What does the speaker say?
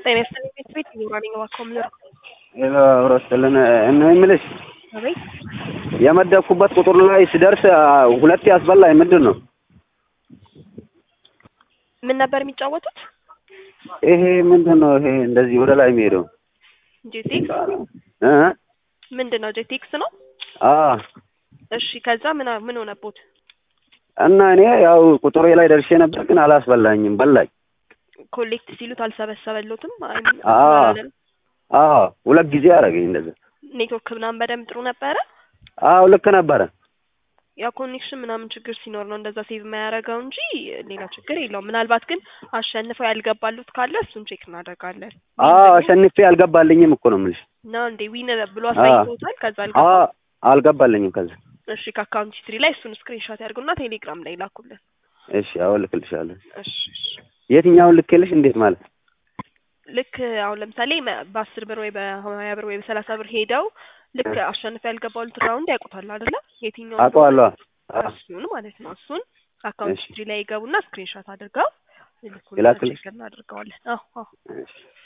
ጤና ይስጥልኝ ቤት ይኖራልኝ ዋኮምነር ወራስተልን እና ምንልሽ አቤት የመደብኩበት ቁጥር ላይ ሲደርስ ሁለት ያስበላኝ ምንድነው? ምን ነበር የሚጫወቱት? ይሄ ምንድነው? ይሄ እንደዚህ ወደ ላይ የሚሄደው ጄቲክስ ምንድነው? ጄቲክስ ነው። እሺ ከዛ ምን ሆነቦት? እና እኔ ያው ቁጥሬ ላይ ደርሼ ነበር ግን አላስበላኝም በላኝ። ኮሌክት ሲሉት አልሰበሰበሉትም ሁለት ጊዜ አደረገኝ እንደዛ። ኔትወርክ ምናምን በደምብ ጥሩ ነበረ? ልክ ነበረ። ያ ኮኔክሽን ምናምን ችግር ሲኖር ነው እንደዛ ሴቭ የማያደርገው እንጂ ሌላ ችግር የለውም። ምናልባት ግን አሸንፈው ያልገባሉት ካለ እሱን ቼክ እናደርጋለን። አሸንፌ ያልገባልኝም እኮ ነው የምልሽ። ነው እንዴ ዊን ብሎ አሳይቶታል ከዛ አልገባልኝም ከዛ። እሺ ከአካውንት ሂስትሪ ላይ እሱን ስክሪንሾት ያድርጉና ቴሌግራም ላይ ላኩልን። እሺ አሁን ልክልሻለሁ። እሺ የትኛውን ልክልሽ? እንዴት ማለት? ልክ አሁን ለምሳሌ በ10 ብር ወይ በ20 ብር ወይ በ30 ብር ሄደው ልክ አሸንፈው ያልገባሉት ራውንድ ያውቁታል አይደለ? የትኛው አውቀዋለሁ። እሱን ማለት ነው። እሱን አካውንት ሂስትሪ ላይ ይገቡና ስክሪንሾት አድርገው ይልኩልኝ። ቼክ እናደርገዋለን። እሺ